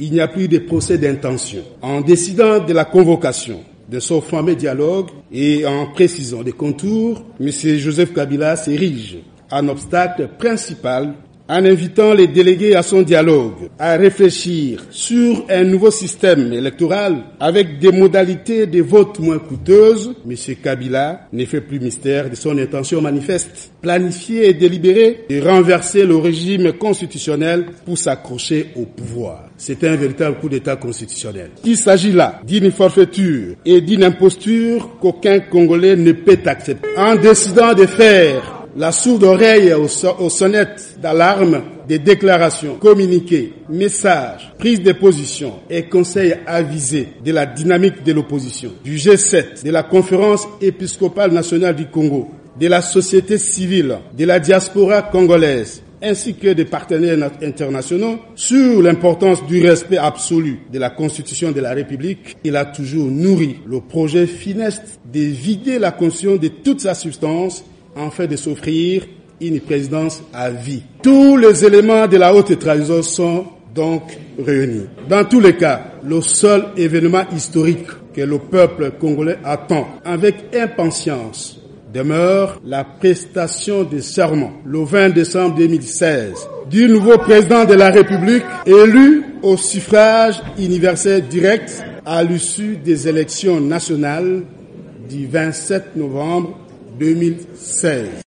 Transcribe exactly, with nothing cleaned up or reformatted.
il n'y a plus de procès d'intention. En décidant de la convocation de ce fameux dialogue et en précisant les contours, M. Joseph Kabila s'érige en obstacle principal en invitant les délégués à son dialogue à réfléchir sur un nouveau système électoral avec des modalités de vote moins coûteuses. M. Kabila ne fait plus mystère de son intention manifeste, planifier et délibérer de renverser le régime constitutionnel pour s'accrocher au pouvoir. C'est un véritable coup d'État constitutionnel. Il s'agit là d'une forfaiture et d'une imposture qu'aucun Congolais ne peut accepter. En décidant de faire la sourde oreille aux, so- aux sonnettes d'alarme des déclarations, communiqués, messages, prises de position et conseils avisés de la dynamique de l'opposition, du G sept, de la conférence épiscopale nationale du Congo, de la société civile, de la diaspora congolaise, ainsi que des partenaires internationaux sur l'importance du respect absolu de la Constitution de la République. Il a toujours nourri le projet funeste de vider la Constitution de toute sa substance afin de s'offrir une présidence à vie. Tous les éléments de la haute trahison sont donc réunis. Dans tous les cas, le seul événement historique que le peuple congolais attend avec impatience demeure la prestation de serment le vingt décembre deux mille seize du nouveau président de la République élu au suffrage universel direct à l'issue des élections nationales du vingt-sept novembre deux mille seize.